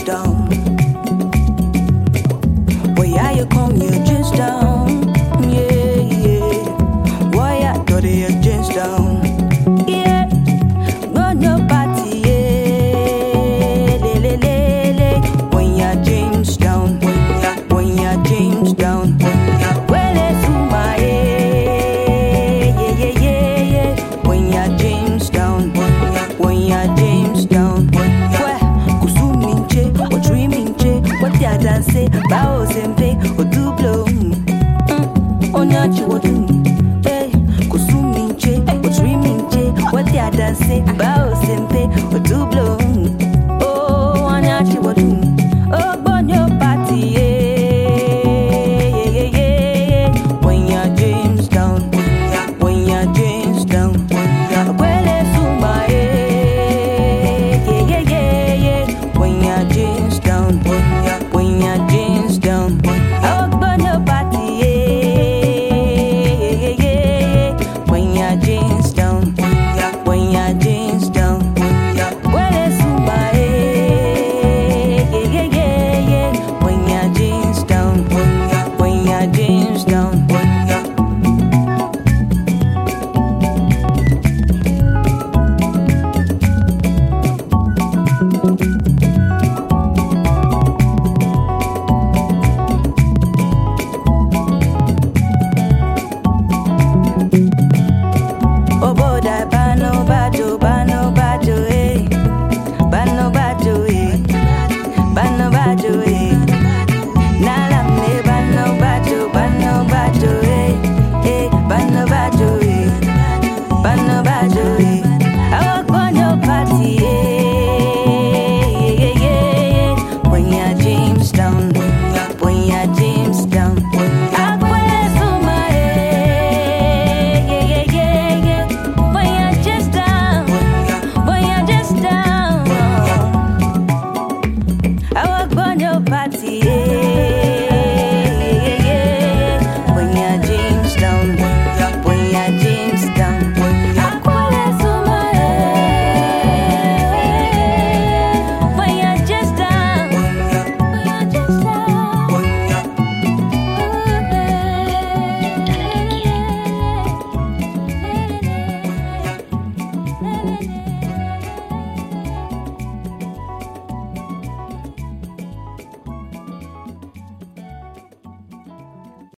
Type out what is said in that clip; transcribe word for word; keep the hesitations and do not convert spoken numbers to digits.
down. Boy, yeah, you come your jeans down. Yeah, yeah. Boy, I got your jeans down. Yeah, go no party. Yeah, le le le le. When your jeans down, when your when your jeans down. Well, it's my yeah, yeah, yeah, yeah, yeah. When your jeans down, when your jeans down. Well, kusuminche, or dreamingche, what the other say, bows and pay, or do blow. On your children, eh, kusuminche, or dreamingche, what the other say, bow.